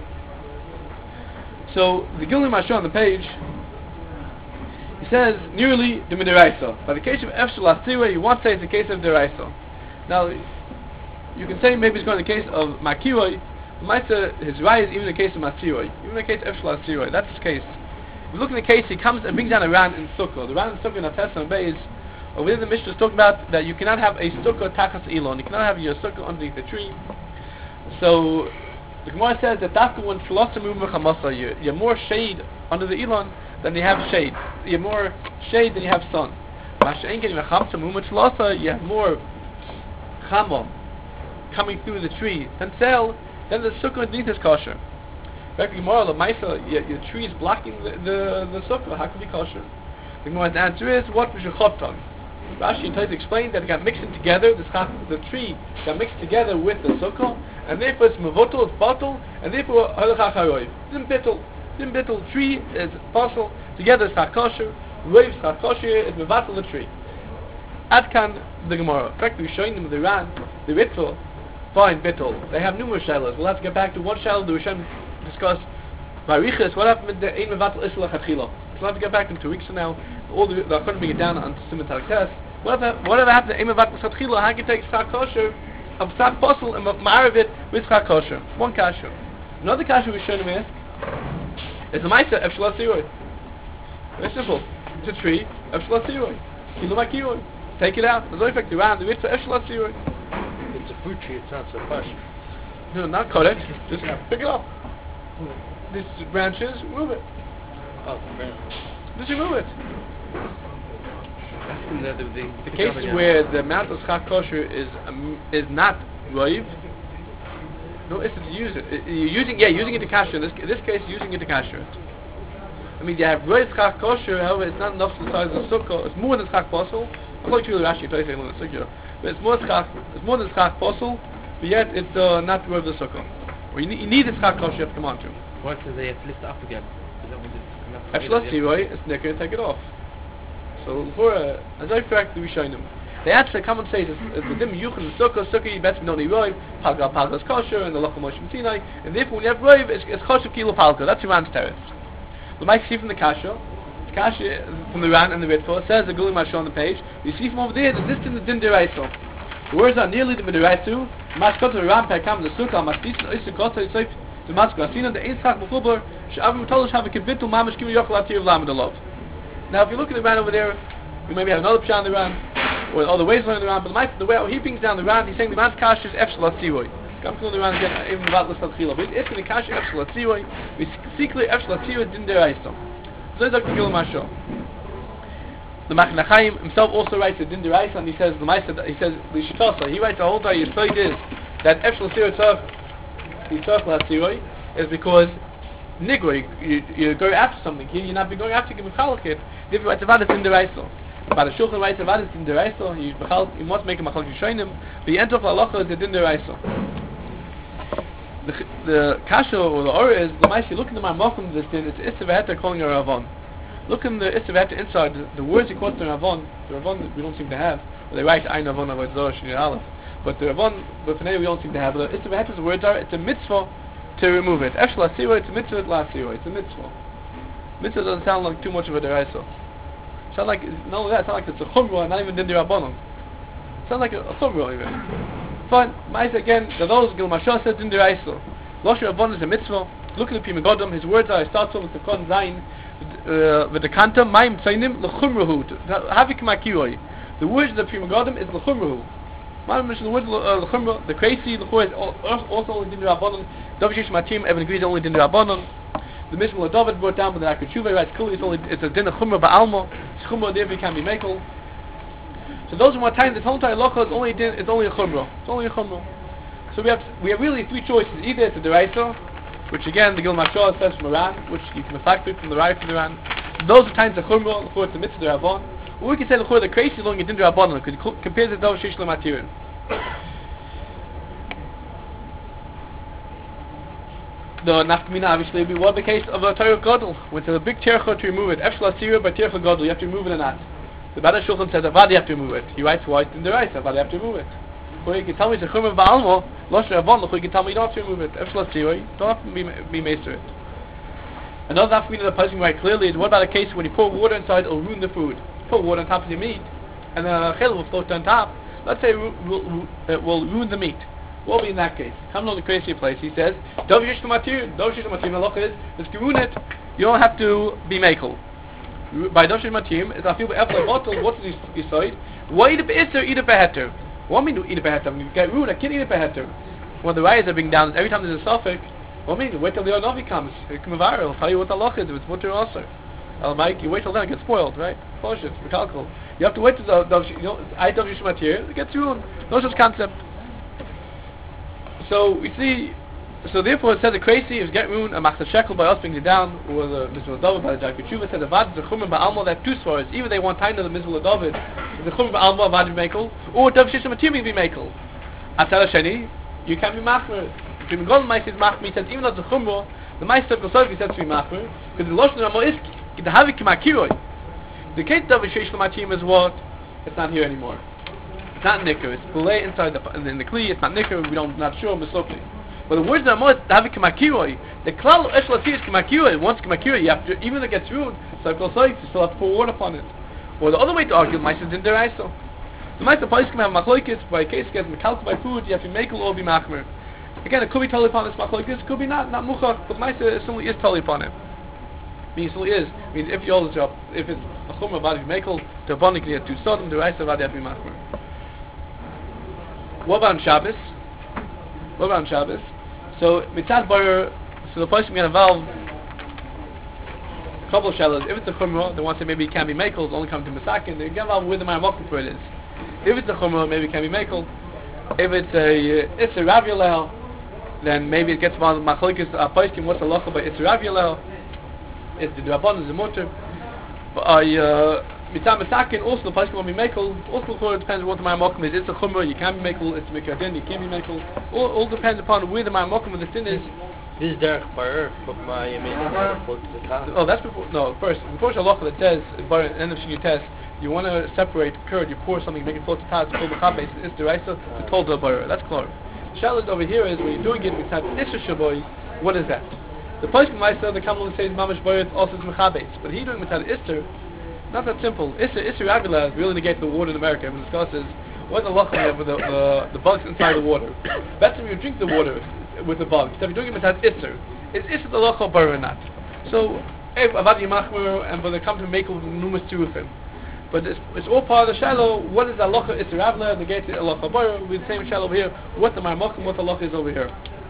So the Gilui Mashon on the page, he says, nearly the Mideraisa. By the case of Eshel Asiroi, you want to say it's a case of Deraisa. Now, you can say maybe it's going to the case of Makiroi, Maisa, his right is even the case of Masiroi, even the case of Eshel Asiroi. That's his case. we look in the case, he comes and brings down a ran in sukkah. The ran in sukkah in Atesam Beis, or within the Mishnah is talking about that you cannot have a sukkah tachas elon. You cannot have your sukkah underneath the tree. So the Gemara says that dafka when shlosamu mechamasa, you you have more shade under the elon than you have shade. You have more shade than you have sun. Masha enken mechamsa mumat shlosa, you have more chamon coming through the tree. Then sell, then the sukkah underneath is kosher. Back to Gemara, the Maisa, your, your tree is blocking the, the, the sukkah. How can it be kosher? The Gemara's answer is, what was your chopton? Rashi and Tais explained that it got mixed together, the, the tree got mixed together with the sukkah, and therefore it's mevotel, it's bottle, and therefore halachach haroiv. Dim bittel, dim bittel, tree is fossil, together it's kosher, roiv is kosher, it's mevatel the tree. Adkan the Gemara. In fact, we're showing them the Ran, the Ritva, fine bittel. They have numerous shalos. We'll have to get back to what shalo the Rishonim discuss. Barichas, what happened with the Ein Mevatel Isla Chatchila? We'll have to get back in two weeks from now. All the they're going to bring it down on Simon Test. Whatever, whatever happened to Ein Mevatel Chatchila? How can you take Tzak Kosher of Tzak Posel and Ma'arav it with Tzak Kosher? One kasha. Another kasha we're showing them is the Maisa of Shalat Siroi. Very simple. It's a tree of Shalat Siroi. Kilo Makiroi. Take it out. There's no effect around the Ritva of Shalat Siroi. It's a fruit tree. It's not so posh. No, not correct. Just pick it up. These branches, move it. Oh, man. Just remove it. The, the, the, The cases where the amount of schach kosher is um, is not roiv, no, it's to use it. it. You're using, yeah, using it to kasher. In this, in this case, using it to kasher. I mean, you have roiv schach kosher. However, it's not enough to the size of the sukkah. It's more than schach posel. I'm going to do the Rashi. Tell you the sukkah, but it's more schach. It's more than schach posel, but yet it's uh, not roiv the sukkah. Or you need, you need the schach kosher you have to come on to. What does they have to lift up again? Is that what it- Actually, let's see, right? It's necker and take it off. So, for a, as I correctly we showing them. They actually come and say, it's the dim yuchel sukkah, sukkah, you better not need roiv, palga, palga is kosher, and the lochel moshe Sinai, and therefore when you have roiv, it's, it's kosher kilo palga. That's your man's teretz. The might see from the kasha, the kasha from the Ran and the Ritva, it says the Gulim Mashal on the page, you see from over there, that this is the din deraiso. The words are nearly the deraisu, mashkot the Ran pekam the sukkah, mashtisin, oisu kota, yisayf, the Maskrasina, the Einschach Bechubler, Shavim Tolish have a Kibbitul Mamash Kim Yochel Atir Lamed Alov. Now, if you look at the Ran over there, you maybe have another pshat on the Ran, or other ways of learning the Ran, but the, might, the way how he brings down the Ran, he's saying the Man's Kash is Efshalat Siroy. Come to the Ran again, even about the Chila. But it's in the Kash Efshalat Siroy, we see clearly Efshalat Siroy Din Deraiso. So it's like the Gil Mashal. The Machna Chaim himself also writes a Din Deraiso, and he says, the Maisa, he says, the Shitasa, he writes a whole day, his point is, that Efshalat Siroy Tzach, the circle Siroi is because nigro, you, you, you go after something here, you're not going after him mechalkit. If you write about it in the Reisel, about the Shulchan writes about it in the Reisel, you you must make a machalkit shoinim, but the end of halacha is in the Reisel. The the kasha or the ora is the mice you look in the Marmokum this thing, it's Isavata calling a Ravon. Look in the Isavata inside, the, the words he quotes in Ravon, the Ravon that we don't seem to have, or they write Ein Ravon Avodah Zorah Shnei Aleph. But the Ravon, but for now we don't seem to have it. It's the words are, it's a mitzvah to remove it. Efshel Asira, it's a mitzvah, La Asira, it's a mitzvah. Mitzvah doesn't sound like too much of a deraisa. It sounds like, not only that, it sounds like it's a chumrah and not even din d'Rabbanan. It sounds like a, a chumrah even. Fine, Mais again, the those Gil Mashal says din d'Raisa. Losh Rabbanan is a mitzvah. Look at the Pima Godam, his words are, he starts off with the Kon Zayin, uh, with the Kanta, Maim Tzainim, L'chumrahu, Havik Makiroi. The words of the Pima Godam is L'chumrahu. The word uh, the crazy the is also only din d'Rabbanan. Davish Matim Evan agrees only din d'Rabbanan. The Mishmah David brought down, but the Akachuva writes clearly it's only it's a din of chumrah ba'alma. Chumrah there can be mekel. So those are more times. This whole entire locha is only din. It's only a chumrah. It's only a chumrah. So we have we have really three choices. Either it's a deraisa, which again the Gil Mashal says from Iran, which you can factor from the right from Iran. Those are times of chumrah. Of course, the mitzvah d'Rabbanan. Or we can say the crazy long in din d'Rabbanan because it compares it to those shishla material. The nafkamina obviously would be what the case of a Torah Gadol, with a big tircha to remove it. Efshla Asira by tircha Gadol, you have to remove it or not. The Bada Shulchan says Avad you have to remove it. He writes white in the right, Avad you have to remove it. Or you can tell me it's a chumrah ba'almo, Losh Rabban, or you can tell me you don't have to remove it. Efshla Asira, you don't have to be, be master it. Another nafkamina that posing right clearly is what about a case when you pour water inside, it'll ruin the food. You pour water on top of your meat, and the chel will float on top. Let's say it will, it will ruin the meat. What will be in that case? Come on the crazy place. He says, Dov Yish Matir, Dov Yish Matir, Malach is, let's ruin it. you don't have to be makel. By Dovshim Matim, is I feel after bottle, what's the decide? Why eat a be'isr, eat a beheter? What mean to eat a beheter? I mean, get rude, I can't eat a beheter. When the rise are being down, every time there's a suffix, what mean? Wait till the Onovi comes. It comes viral. I'll tell you what the loch is, if it's mutter also. I'll make you wait till then, it gets spoiled, right? Cautious, mechanical. You have to wait till the Dovshim, you know, I Dovshim Matir, it gets ruined. No such concept. So, we see, so therefore it says a crazy is get ruined, a machta shekel by us bringing it down, or the Mizvah David by the Jacob Tshuva said the vad the chumim ba'alma that two swords, either they want time to the Mizvah David, the chumim ba'alma vad be mekel, or Dovshim Matir be mekel. Atzal Sheni, you can be machmer. If you go to my says machmer, he says even though the chumra, the meister of Kosovi says to be machmer, because the Lashon Ramo is the havik makiroi. The case of Sheish Lamatim is what? It's not here anymore. It's not nicker. It's belay inside the in the kli. It's not nicker. We don't not sure misopli. But the words that are the havik makiroi. The klal eshlatir is makiroi. Once makiroi, you have to even if it gets ruined. So Kosovi, you still have to pour water upon it. Or the other way to argue, meister din deraiso. The meister place can have machlokes by case gets mekalk by food. You have to make a or be machmer. Again, it could be totally upon this machlokes. It could be not not muchach. But meister certainly is totally upon it. Means it is. Means if you hold the job, if it's a chumrah body mekel, to abundantly have two sodom, the rest of it have to be machmer. What about on Shabbos? What about on Shabbos? So mitzad bar, so the person can involve a couple of shallows. If it's a chumrah, they want to say maybe it can be mekel, only come to masakin. They get involved with the ma'amokim for it is. If it's a chumrah, maybe it can be mekel. If it's a it's a ravulel, then maybe it gets involved with machlokes a poskim. What's the locha by it's a ravulel? It's the Rabban is the motor. I mitzam masakin also the place can be mekel. Also it depends on what the ma'amokim is. It's a chumrah, you can be mekel. It's a mikadin, you can be mekel. All, all depends upon where the ma'amokim of the sin is. This is derech barer, but my yamin close to the top. Oh, that's before. No, first before shalocha that says bar end of shini test. You want to separate curd. You pour something, make it close to tats. Pull the chabes. It's the raisa. It's told the barer. That's clear. The challenge over here is when you're doing it mitzad isser shaboy. What is that? The Poskim Meister, the Kamal says Mamash Boyet also is Mechabes. But he doing Mitzad Isser, not that simple. Isser, Isser Avila really negates the water in America. Everyone discusses what the loch we have with the, the, the bugs inside the water. Better when you drink the water with the bugs. So if you're doing it Mitzad Isser, is Isser the loch or or not? So, if Avad Yimachmer, and when they come to make numerous Tzurufim. But it's, it's all part of the shallow. What is the loch Isser Avila, negates the loch or with the same shallow over here. What the Marmokim, what the loch is over here.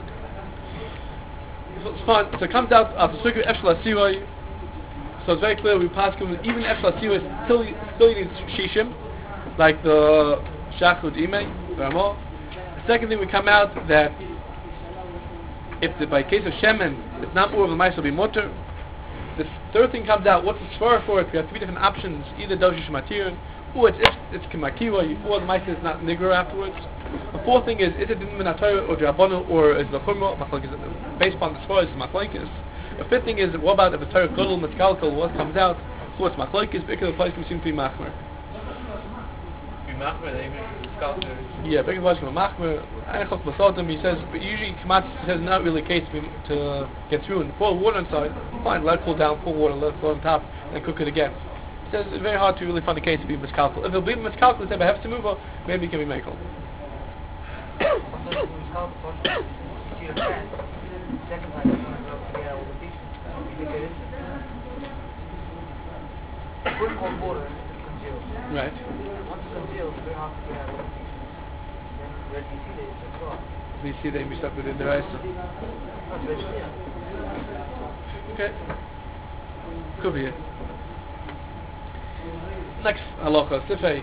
It's fun. So it comes out after Sukkah Efshel Asiroi. So it's very clear we pass even Efshel Asiroi still still needs shishim, like the Shachud Imei, Ramah. The second thing we come out that if the, by case of Shemen it's not more of the mice will be mutter. The third thing comes out what's the svara for it. We have three different options: either Doshish Matir, or it's it's, it's Kemakiwa, or the mice is not nigger afterwards. The fourth thing is, is it din minatayr or drabanu or is the chumrah based upon the svara is machlokes. The fifth thing is, what about if it's Torah Kodol Mitzkalkal, what comes out? So it's machlokes, because the place can seem to be machmer. Be machmer, they even Mitzkalkal. Yeah, because the place can be machmer. Einachok Basotim, he says, but usually Kamatz says not really a case to, to get through and pour water inside. Fine, let it cool down, pour water, let it flow on top, and cook it again. He says it's very hard to really find a case to be Mitzkalkal. If it'll be Mitzkalkal, say, but have to move on, maybe it can be mekel. Put cold water and it congeals. Right. Once it congeals, it's very hard to get out of the pieces. Then where do you see that it's a straw? So you see they be stuck within the rice. That's very clear. Okay. Could be it. Next halacha, Sifei.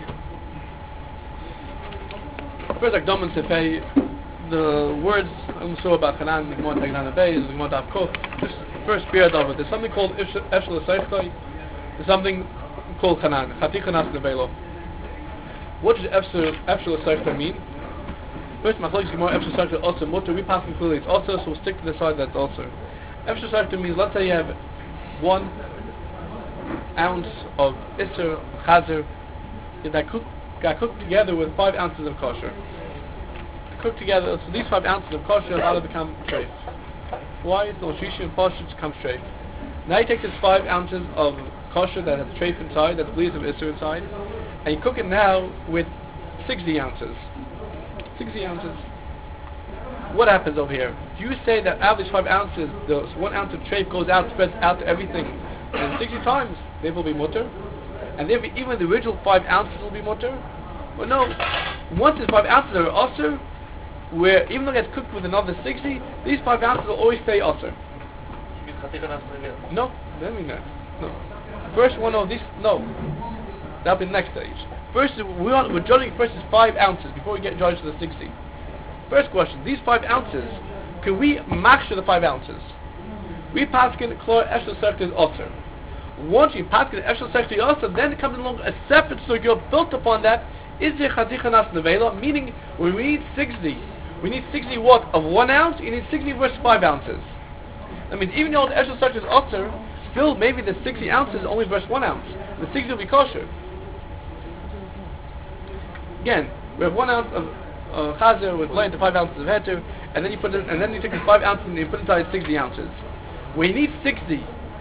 First, like Dom and Sifei, the words I'm sure about Hanan, the Gemara Tagnan Abayis, the Gemara Daf Kuf. Just first period of it. There's something called Efshel Seichtoi. There's something called Hanan. Chati Chanas Nevelo. What does Efshel Seichtoi mean? First, Machlokes Gemara Efshel Seichtoi also mutter. We pass clearly it's also, so we'll stick to the side that's also. Efshel Seichtoi means, let's say you have one ounce of Isser Chazer that cook, got cooked together with five ounces of kosher. Cooked together, so these five ounces of kosher are allowed to become treif. Why? It's no shishi and kosher to come treif. Now you take this five ounces of kosher that has treif inside, that bleeds of Isser inside, and you cook it now with sixty ounces. sixty ounces. what happens over here? If you say that out of these five ounces, the one ounce of treif goes out, spreads out to everything, and sixty times, they will be mutter. And therefore, even the original five ounces will be mutter. But no, once these five ounces are usher, where even though it gets cooked with another sixty, these five ounces will always stay usher. No, let me know. No. First one of these, no. That'll be the next stage. First, we want, we're judging first is five ounces before we get judged to the sixty. First question, these five ounces, can we machshir the five ounces? We paskin chlor eshel sector is usher. Once you paskin eshel sector usher, then it comes along a separate sugyot built upon that, is the chadicha nas nevela, meaning when we need sixty, we need sixty what? Of one ounce, you need sixty versus five ounces. That means even though the eshel sector is usher, still maybe the sixty ounces only versus one ounce. The sixty will be kosher. Again, we have one ounce of uh, chazer with laying to five ounces of heter, and then you put it, and then you take the five ounces and you put it inside sixty ounces. We need sixty.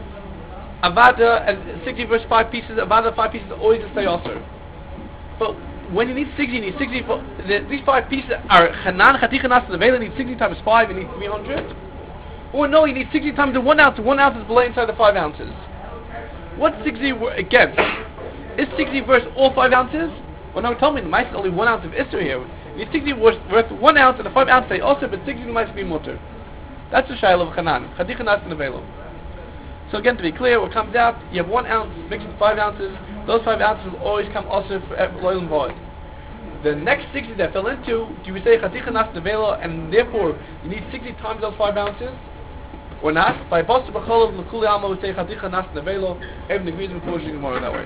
Avada and sixty versus five pieces. Avada five pieces always stay also. But when you need sixty, you need sixty. For, the, these five pieces are chanan chaticha nas nevela. You need sixty times five. You need three hundred. Or no, you need sixty times the one ounce. The one ounce is below inside the five ounces. What's sixty wor- against? Is sixty versus all five ounces? Well, no, tell me the mice is only one ounce of Isser here. You need sixty worth, worth one ounce and the five ounce say also, but sixty might be mutter. That's the shayla of Chanan. Chadicha nas nevela. So again, to be clear, what comes out, you have one ounce mixed with five ounces. Those five ounces will always come also for loyal and void. The next sixty that fell into, do we say chadicha nas nevela, and therefore you need sixty times those five ounces? Or not? By Bosser B'cholav L'Kuli Alma we say chadicha nas nevela. Everyone agrees with Mephoshing Gemara that way.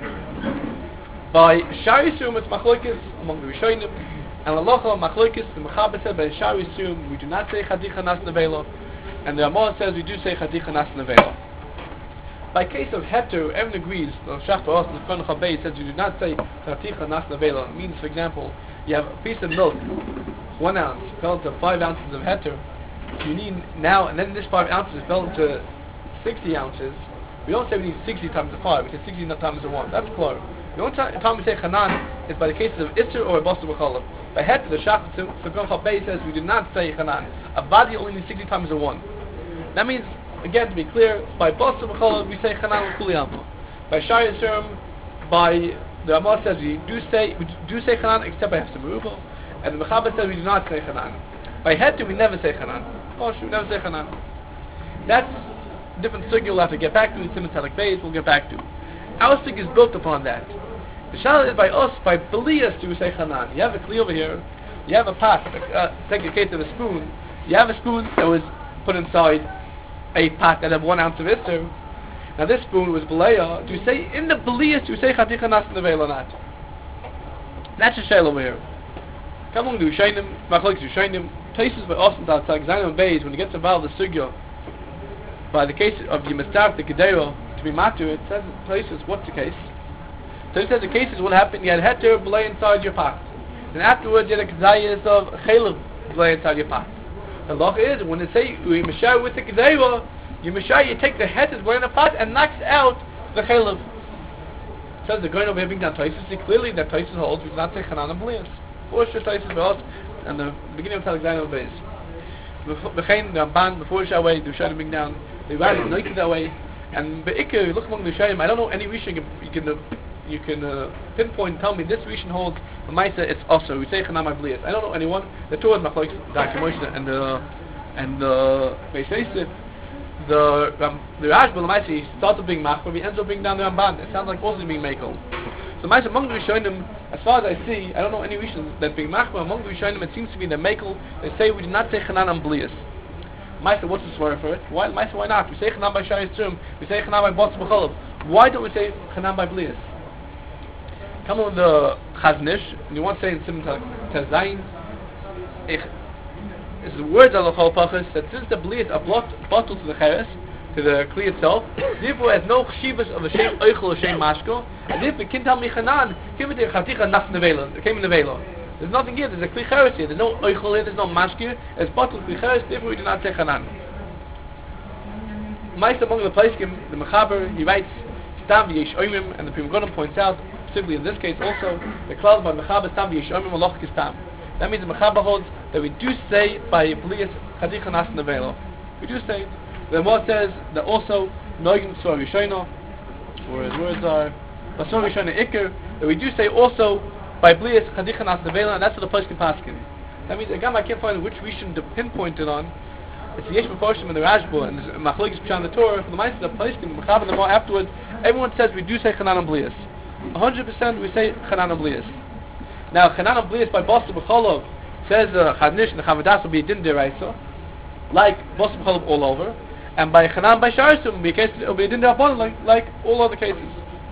By Shari Sum it's Machlokes among the Rishonim, and Lalocha Machlokes the Mechaber said by Shari Sum we do not say chadicha nas nevela, and the Ramah says we do say chadicha nas nevela. By case of heter, everyone agrees. The Shach Ba'os the Kon Chabei says you do not say chadicha nas nevela. It means, for example, you have a piece of milk, one ounce, fell into five ounces of heter. You need now, and then this five ounces fell into sixty ounces. We don't say we need sixty times the five. We say sixty times the one. That's clear. The only time, time we say chanan is by the cases of Isser or Bosser B'cholav. By heter, the Shach Tzibon Chabei says we do not say chanan. A body only needs sixty times the one. That means, again, to be clear, by Bosser B'cholav we say chanan L'Kuli Alma. By Shari Yisurim, by the Ramah says we do say we do say chanan except by Hefsem Merubah, and the Mechaber says we do not say chanan. By heter we never say chanan. Oh, we never say chanan. That's a different sugya we'll have to get back to. Simon Talik Beis we'll get back to. Our sugya is built upon that. The shala is by us, by Belias, do we say chanan. You have a kli over here. You have a pot. Uh, take the case of a spoon. You have a spoon that was put inside a pot that had one ounce of Isser. Now this spoon was Belaya. Do you say in the Belias, do you say chaticha nas nevela or not? That's a shayla over here. Come along to Ushainim, Machlokes Ushainim. Places by Austin outside Zayin Beis when it gets involved the sugya. By the case of Yimestav the Gedera to be matur, it says places what's the case? So it says the case is what happened. You had heter belay inside your pot, and afterwards you had a kedayis of chaylev belay inside your pot. The law is when they say you mishai with the Gedera, you mishai you take the heter belay in the pot and knocks out the chaylev. It says the going over here being done places. See clearly that places holds we do not say chanan and belayas. Four places by us. And the beginning of Talexander Beis. B'chein the Ramban before the way the Shayim bring down. They ran it noted that way. And be'ikr look among the Shayim. I don't know any Rishon you can uh, you can uh, pinpoint. Tell me this Rishon holds. The Ma'isa it's also we say Chanam Ablias. I don't know anyone. The Torah Machlokes Daki Moshe and the and the Beis Yosef. The um, the Rashba the Ma'isa starts being Machmer. He ends up being down the Ramban. It sounds like also being Mekel. So Ma'isa among the Rishonim, as far as I see, I don't know any Rishon that being Machmer among the Rishonim. It seems to be the Mekel. They say we do not say Chanan and Blias. Ma'isa, what's the swear for it? Why Ma'isa? Why not? We say Chanan by Shari Tzum. We say Chanan by Bosser B'cholav. Why don't we say Chanan by Blias? Come on the Chaznish, and you want to say in Simon Tezayin. It's the words of the Chol Pachas that since the Blias are bottled to the Cheres, to the Kli itself, therefore has no chivas of a Shem Eichel or Shem Mashko, and if it can tell me Chanan, give it the Chaticha Nas Nevela, it came in Nevela. There's nothing here, there's a Kli Cheres here, there's no Eichel here, there's no Mashko here, it's bottled Kli Cheres, therefore we do not say Chanan. Most among the Paiskim, the Mechaber, he writes, Stam V'yesh Oimim, and the Pri Megadim points out, specifically in this case also, the Klal by Mechaber Stam V'yesh Oimim Aloch Kistam. That means the Mechaber holds that we do say by Blias Chadicha Nas Nevelo. We do say it. The Gemara says that also Noigim Tzor Rishona, where his words are Basor Rishona Iker, that we do say also by Blias Chadicha Nas Nevelo, and that's what the place can paskin. That means again I can't find which Rishon to pinpoint it on. It's the Yesh Meforshim and the Rashba and Machlokes Pshan the Torah. For the Ma'aser the place can Mechav and the Gemara afterwards. Everyone says we do say Chanan and Blias. one hundred percent we say Chanan and Blias. Now Chanan and Blias by Bosser B'Cholov says the uh, Chadnish and the Chavadas will be a din deraisa, like Bosser B'Cholov all over, and by Chanan by Sharsum will be a case it will be a din derabon like like all other cases.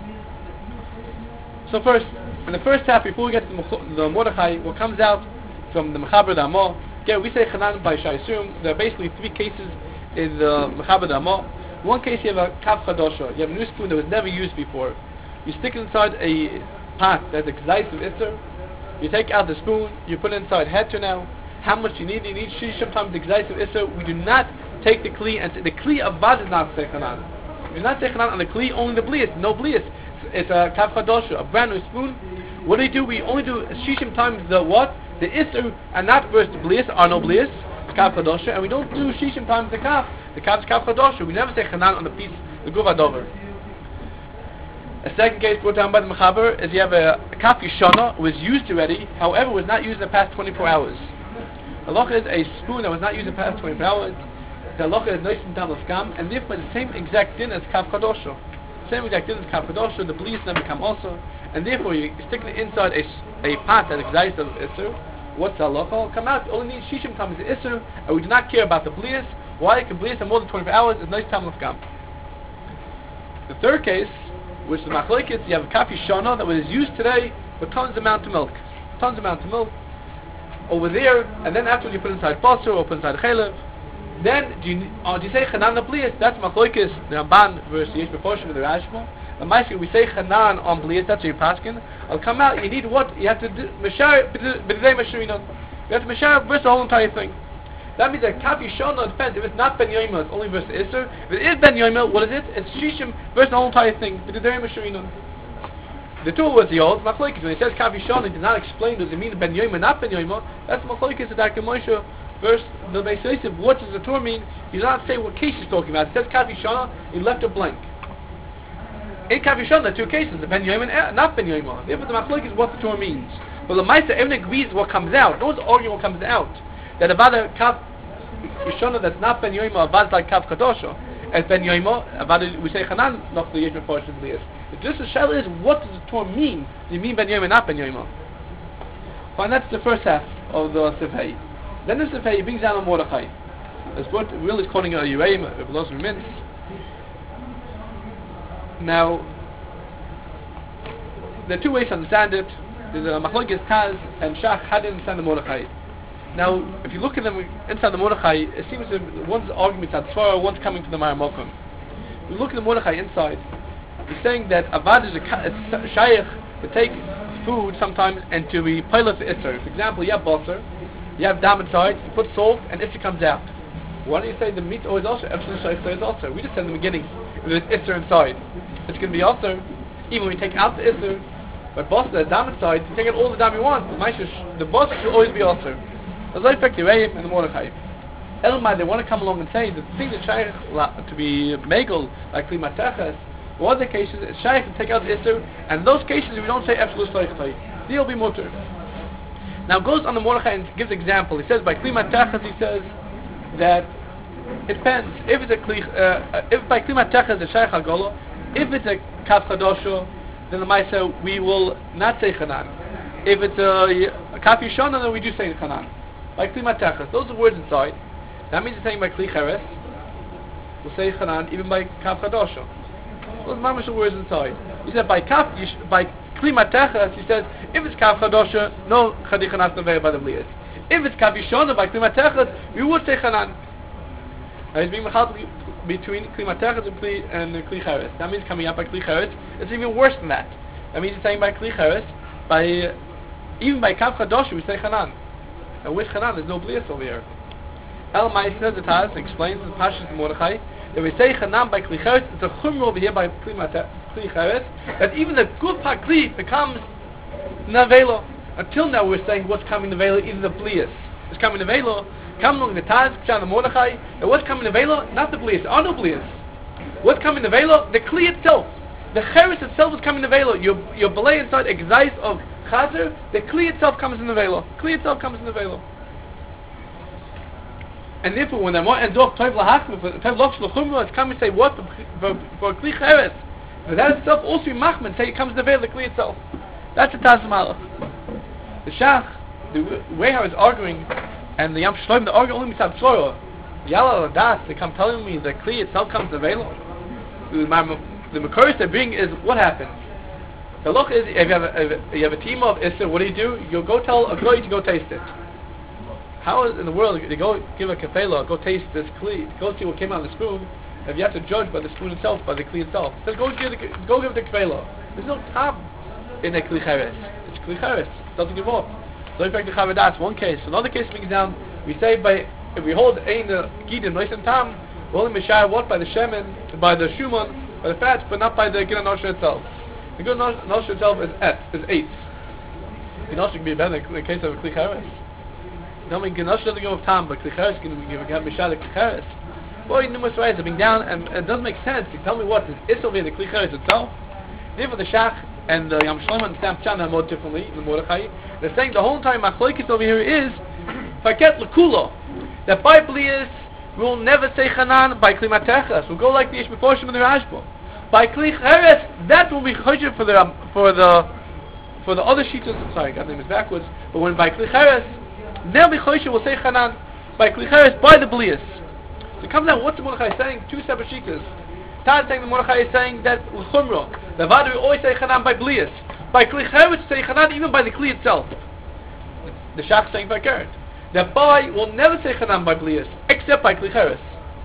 So first, in the first half, before we get to the, the Mordechai, what comes out from the Mechaber Damo, again we say Chanan by Sharsum. There are basically three cases in the Mechaber Damo. One case you have a Kav Chadosha, you have a new spoon that was never used before. You stick it inside a pot that's a Kzais of Isser. You take out the spoon, you put it inside heter now. How much you need? You need shish. Sometimes the Kzais of Isser. We do not take the Kli, and the Kli of Vad is not say Chanan. We do not say Chanan on the Kli, only the Blias, no Blias. It's a Kav Chadosha, a brand new spoon. What do we do? We only do shishim times the what? The Isser, and not versus the Blias, are no Blias. It's Kav Chadosha, and we don't do shishim times the Kav. The Kav is Kav Chadosha. We never say Chanan on the piece, the Guva Dover. A second case brought down by the Mechaber is you have a, a Kaf Yishana was used already, however was not used in the past twenty-four hours. Halacha is a spoon that was not used in the past twenty-four hours. The halacha is Noisim Tam Skam, and therefore the same exact din as Kav Chadosha. Same exact din as Kav Chadosha, the Blias never come also, and therefore you stick it inside a, a pot that exists of Isser. What's the halacha? Come out, only needs Shishim Tam is the Isser, and we do not care about the Blias. Why? Because Blias in more than twenty-four hours is Noisim Tam Skam. The third case, which the machlokes, you have a kafi shana that was used today for tons amount of milk, tons amount of milk over there, and then after you put inside basar or put inside chalev, then do you, uh, do you say chanan blias? That's machlokes, the Ramban versus Yesh Meforshim with the Rashba. The Ma'aser we say chanan on blias. That's your paskin. I'll come out. You need what? You have to mashar b'dei masharinon. You have to mashar versus the whole entire thing. That means that Kafi Shona depends. If it's not Ben Yoima, it's only versus Isser. If it is Ben Yoima, what is it? It's Shishim versus the whole entire thing. The two was the old Machlokes. When it says Kafi Shona, it does not explain does it mean Ben Yoima, not Ben Yoima. That's Machlokes of Doctor Moshe versus the Beis Yosef. What does the Torah mean? He does not say what case he's talking about. It says Kafi Shona, he left it blank. In Kafi Shona, there are two cases, the Ben Yoima and not Ben Yoima. Therefore, the Machlokes is what the Torah means. But the Ma'aser, everyone agrees what comes out. No one's arguing what comes out. That about a Kav Yishona that's not Ben Yoima, Avad like Kav Chadosha. As Ben Yoima, Avad we say Chanan, not the Yesh Meforshim Blias. Just the shell is, what does the Torah mean? Do you mean Ben Yoima, not Ben Yoima? Fine, that's the first half of the Sefei. Then the Sefei brings down a Mordechai. That's what really is calling a Yereim, a Velosim Mintz. Now, there are two ways to understand it. There's a Machlokes Taz and Shach. How do you understand the Mordechai? Now, if you look at them inside the Mordechai, it seems that one's argument at Tzvara, one's coming from the Maramokum. If you look at the Mordechai inside, he's saying that Avad is a, a shaykh to take food sometimes and to be pilot for Isser. For example, you have basar, you have dam inside, you put salt, and Isser comes out. Why don't you say the meat always also, absolute shaykh is also? We just said in the beginning, if there's Isser inside, it's going to be also, even when you take out the Isser, but basar, the dam inside, you take out all the dam you want, the basar should always be also. There's like the Reim and the Mordechai. Elmai, they want to come along and say the thing that shaykh to be megal like Klimat Teches. One of the cases is shaykh to take out the Isser, and in those cases we don't say absolute shaykh. They'll be mutter. Now goes on the Mordechai and gives an example. He says by Klimat Teches, he says that it depends. If it's a kli, uh, if by Klimat Teches the shaykh hagolo, if it's a Kav Chadosha, then the Ma'aser we will not say Chanan. If it's a, a Kafi Shana, then we do say Chanan. By Klimat Teches, those are words inside. That means you're saying by Kli Cheres, we'll say Chanan, even by Kav Chadosha. Those mamish are words inside. He said by Kaf, by Klimat Teches, he says, if it's Kav Chadosha, no Chadicha Nas Nevei by the Blias. If it's Kav Yishona by Klimat Teches, we would say Chanan. Now he's being mechal between Klimat Teches and Kli, and Kli Cheres. That means coming out by Kli Cheres, it's even worse than that. That means he's saying by Kli Cheres, by, uh, even by Kav Chadosha, we say Chanan. And with Chanan, there's no Blias over here. El Mai says it has, explains in the Pashas of Mordechai, that we say Chanan by Kli Cheres, it's a Chumra over here by Kli Cheres, that even the good Kli becomes Navela. Until now we're saying what's coming Navela, either the Blias. is coming to Velo. Come along the Taz, Pshat the Mordechai. And what's coming to Velo? Not the Blias. There are no Blias. What's coming to Velo? The Kli itself. The Cheres itself is coming to Velo. Your your belay inside exercise of Chazer. The Kli itself comes in the Velo. Kli itself comes in the Velo. And therefore, when they want and off Tov Lahachma, for Tov Loch Shlochumra, it's coming to say what for for, for Kli Cheres. But that itself also be Machman. Say it comes to the Velo, the Kli itself. That's the Taz Malach. The Shach, the way how it's arguing, and the Yam Shloim, the argue only Mitzad Tzoro. Yala Das, they come telling me the Kli itself comes to the Velo. The Makoris they bring is what happens. The look is if you have a, if you have a team of Issa, what do you do? You'll go tell a guy to go taste it. How is in the world they go give a kafela, go taste this kli, go see what came out of the spoon? If you have to judge by the spoon itself, by the kli itself, then go give the, go give the kafela. There's no tab in a kli cheres. It's kli cheres. Doesn't give up. So in fact the chavadas one case. Another case brings down. We say by if we hold ein the gidim nois and tam, we only mishar what by the shemen, by the shuman, by the fat, but not by the gina nosha itself. The gina nosha itself is et, is eight. Gina nosha can be better in the case of a kli cheres. No, I mean, Ginosh doesn't give up time, but Klicheres can give a Mishal Klicheres. Boy, numerous ways are being down, and it doesn't make sense. You tell me what is it's over here, the Klicheres itself. Therefore, the Shach and the Yam Shlomo understand Pshana more differently, the Mordechai. They're saying the whole time Machlokes over here is Faket Lekulo. That by Blias, we'll never say Chanan by Klimateches. We'll go like the Ish Meforshim and the Rashbo. By Klicheres, that will be Choshev for the um, for the for the other Shitas. Sorry, I got the name is backwards. But when by Klicheres, Nel B'Choshe will say Chanan by Klicheres by the Blias. So it comes out, what's the Mordechai saying? Two separate shikas. Tad saying the Mordechai is saying that L'chumra. The Vada we always say Chanan by Blias. By Klicheres say Chanan even by the Kli itself. The Shach saying by Keret. That by will never say Chanan by Blias except by Klicheres.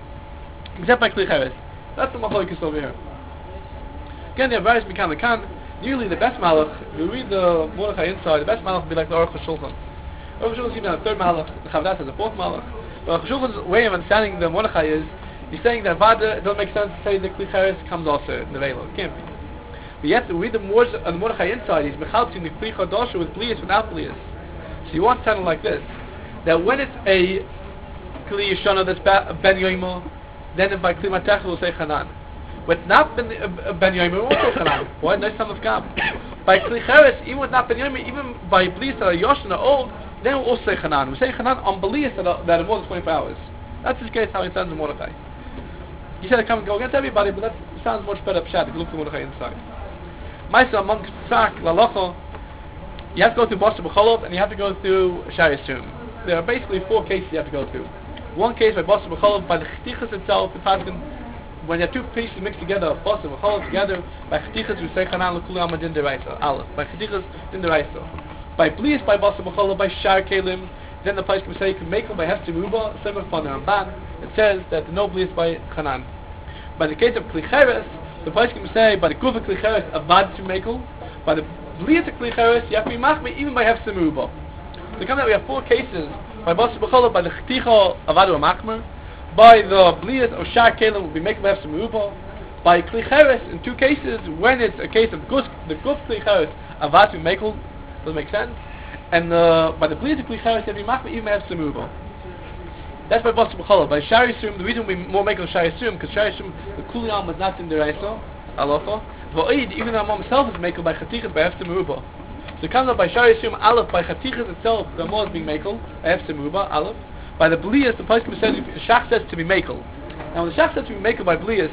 Except by Klicheres. That's the Machlokes over here. Again, the Avaris Mikan Lekan. Usually the best Malach, we read the Mordechai inside, the best Malach will be like the Aruch HaShulchan. Aruch HaShulchan is even the third Malach, the Chavdas has the fourth Malach. But Aruch HaShulchan's way of understanding the Mordechai is, he's saying that Vada, it doesn't make sense to say the Klicheres comes also in the Velo. It can't be. But yet, to read the words of the Mordechai inside, he's mechaltzing the Kli Chodosha with Blias without Blias. So you want to tell him like this, that when it's a Kli Yeshana that's Ben Yoimo, then by Kli Matech will say Chanan. But not Ben uh, Ben Yomer will say Chanan. Why? Nice son of Gab. By Klicheres, even with not Ben Yomer, even by Blias that are Yoshana old, then we'll also say Chanan. We say Chanan on Blias that are, that are more than twenty-four hours. That's his case how he sends the Mordechai. He said I come and go against everybody, but that sounds much better pshat if you look at Mordechai inside. Maisa amongst Psak, Lalocho, you have to go through Basar B'Cholov and you have to go through Shari Sum. There are basically four cases you have to go through. One case by Basar B'Cholov, by the Chtichas itself, the Paskin, when you have two pieces mixed together, Basar B'Cholov together, by Chtichas we say Chanan L'Kuli Amad Din Deraisa, Aleph. By Chtichas Din Deraisa. By Blias, by Basar B'Cholov, by Shar Kelim, then the place can say, can make them by Heftim Ruba, similar from the Ramban, it says that the no Blias by Chanan. By the case of Klicheres, the place can say by the Kufa Klicheres avad to mekel, by the Blias of Klicheres you have to be machme even by Hefsim Ruba. So come that we have four cases by Basar B'Cholov, by the Chticha avadu machmer, by the Blias of Shar Kelim will be mekel by Hefsim Ruba, by Klicheres in two cases when it's a case of Gus, the Kuf Klicheres avad to mekel, doesn't make sense, and uh, by the Blias of Klicheres you have to be machme even by Hefsim Ruba. That's by Basar B'Cholov. By Shari Sum, the reason we more make on Shari Sum, because Shari Sum, the Kuliyam was not in the Reisa, Alofa. But even the Ramam himself is makel by Chatichas by Heftim Ruba. So it comes up by Shari Sum, Aleph, by Chatichas itself, the Ramam is being makel, by Heftim Ruba, Aleph. By the Blias, the place says, the Shach says to be makel. Now when the Shach says to be makel by Blias,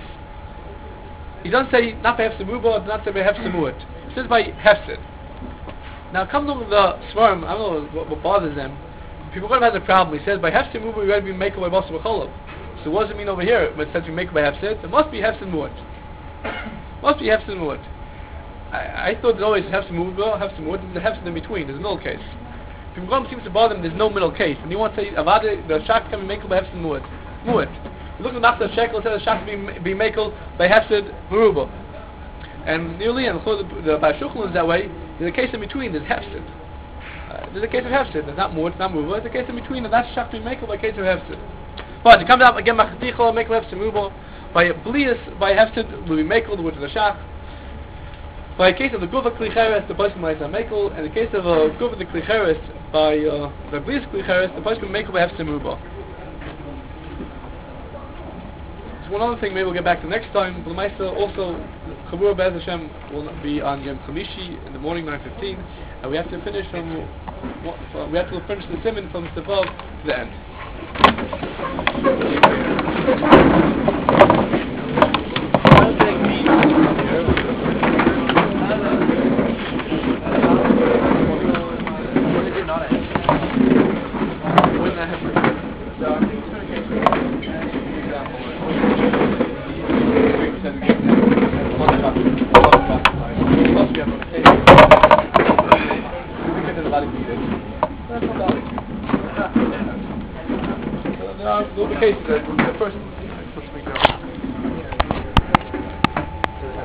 he doesn't say not by Heftim Ruba, does not say by Heftim Mu'at. He says by Hefsid. Now it comes over the Svarim, I don't know what, what bothers them. People going to have a problem. He says by Hefsim Mu'at we already be makel by Basar B'Cholov. So what does it mean over here? When it says we make by Hefsid, it must be Hefsim Mu'at. Must be Hefsim Mu'at. I, I thought there's always Hefsim Mu'at, Hefsim Mu'at, and the Hefsim in between. There's a middle case. People going seems to bother them. There's no middle case. And you want to say Avada, the Shach can be makel by Hefsim Mu'at. Mu'at. You look at the Nachta Shekel, it says the Shach can be, be makel by Hefsid Meruba. And nearly, and the Baal Shuchlan is that way. There's a case in between. There's Hefsid. Uh, there's a case of Hefsid. There's not more, it's not Muba. There's a case in between, and that's Shach to be makel by case of Hefsid. But it comes out again by Chaticha, makel Hefsid Muba. By Blias, by Hefsid, will be makel, which is the Shach. By a case of the Guva Klicheres, the person might say makel, and the case of a Guva the Klicheres, by uh, by basically Cheres, the Pashkim make up a Hefsim Ruba. So one other thing maybe we'll get back to next time, but Lamaisa also, Chabura Be'ez Hashem will not be on Yom Chamishi in the morning, nine fifteen, and we have to finish from, from we have to finish the Simon from Sevav to the end. There are the cases that the first